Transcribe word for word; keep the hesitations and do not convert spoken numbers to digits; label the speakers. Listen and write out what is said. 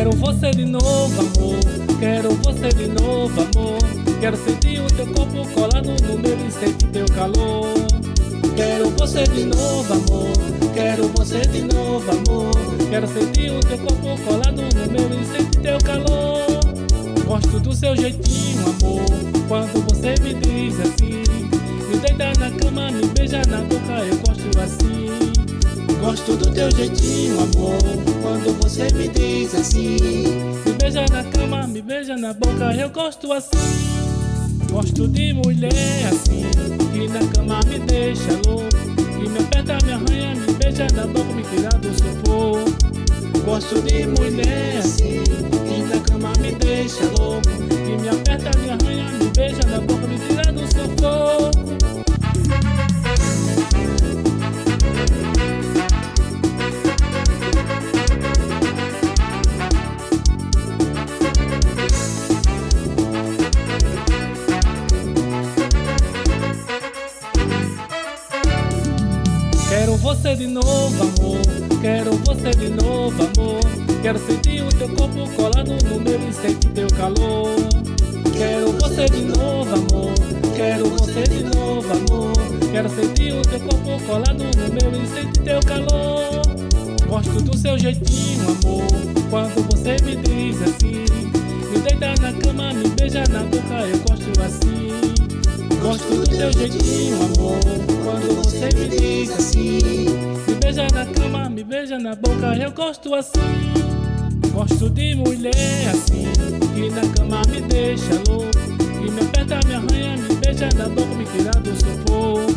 Speaker 1: Quero você de novo, amor. Quero você de novo, amor. Quero sentir o teu corpo colado no meu e sentir teu calor. Quero você de novo, amor. Quero você de novo, amor. Quero sentir o teu corpo colado no meu e sentir teu calor. Gosto do seu jeitinho, amor, quando você me diz assim. Me deita na cama, me beija na boca, eu gosto assim. Gosto do teu jeitinho, amor, quando você me diz assim. Me beija na cama, me beija na boca, eu gosto assim. Gosto de mulher assim, que na cama me deixa louco, que me aperta, me arranha, me beija na boca, me tira do sufoco. Gosto de mulher assim, que na cama me deixa louco, que me aperta, me arranha, me beija na boca, me tira do sufoco. Quero você de novo, amor. Quero você de novo, amor. Quero sentir o teu corpo colado no meu e sentir teu calor. Quero você de novo, amor. Quero você de novo, amor. Quero sentir o teu corpo colado no meu e sentir teu calor. Gosto do seu jeitinho, amor, quando você me diz assim. Me deita na cama, me beija na boca, eu gosto assim. Gosto do teu jeitinho, amor, quando você me diz assim. Me beija na cama, me beija na boca, eu gosto assim. Gosto de mulher assim, que na cama me deixa louco, que me aperta, me arranha, me beija na boca, me tira do sufoco.